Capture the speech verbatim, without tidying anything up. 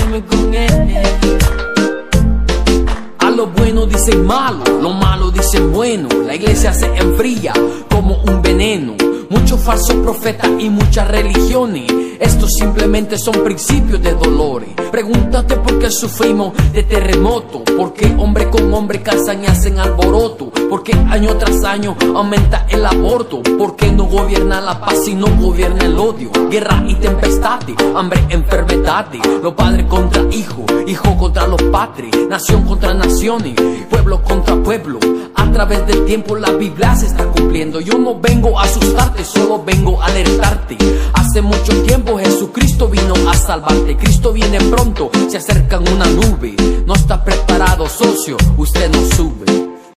quedarme con él. A lo bueno dicen malo, lo malo dicen bueno. La iglesia se enfría como un veneno. Muchos falsos profetas y muchas religiones. Estos simplemente son principios de dolores. Pregúntate por qué sufrimos de terremoto. Por qué hombre con hombre casan y hacen alboroto. Por qué año tras año aumenta el aborto. Por qué no gobierna la paz y no gobierna el odio. Guerra y tempestades, hambre, enfermedades. Los padres contra hijos, hijos contra los padres. Nación contra naciones, pueblo contra pueblo. A través del tiempo la Biblia se está cumpliendo. Yo no vengo a asustarte, solo vengo a alertarte. Hace mucho tiempo Jesucristo vino a salvarte. Cristo viene pronto, se acerca en una nube. No está preparado, socio, usted no sube.